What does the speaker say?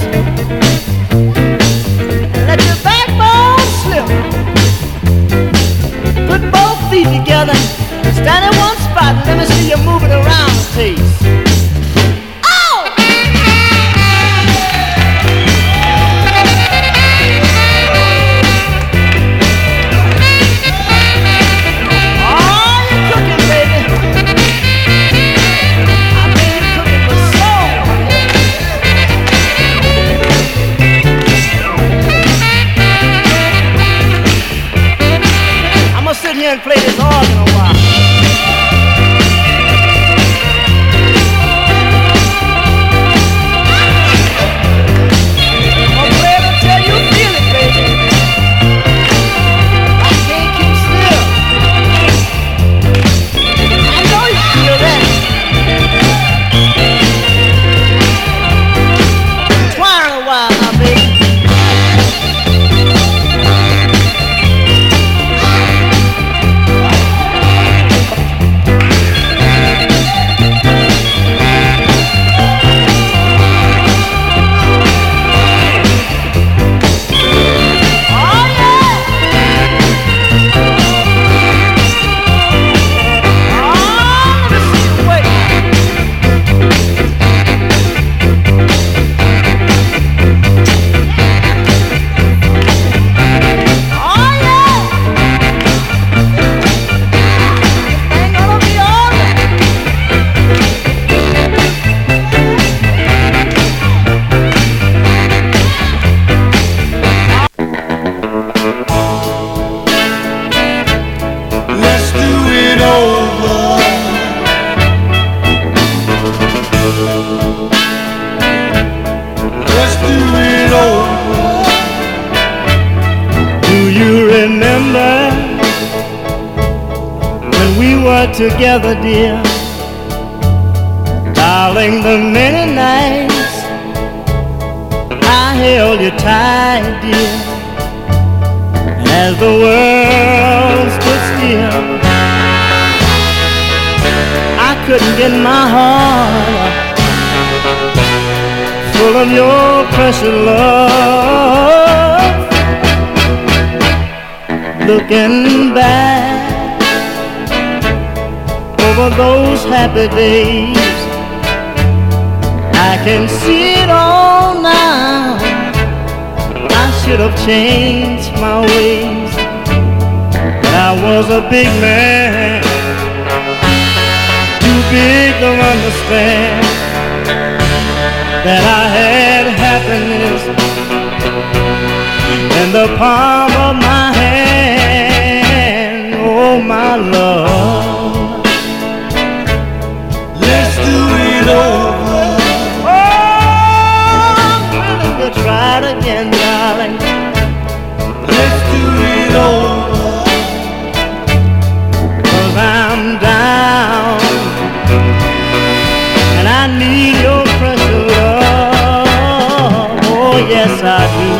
And let your backbone slip. Put both feet together. Stand in one spot and let me see you moving around the place. And play this organ a while. I'm glad until you feel it, baby. I can't keep still. I know you feel that. Twine a while now, baby. Together, dear, darling, the many nights I held you tight, dear, as the world stood still. I couldn't get my heart full of your precious love. Looking back over those happy days, I can see it all now. I should have changed my ways, but I was a big man, too big to understand that I had happiness in the palm of my hand. Oh, my love, let's do it over. Oh, I'm willing to try it again, darling. Let's do it over. 'Cause I'm down and I need your precious love. Oh, yes, I do.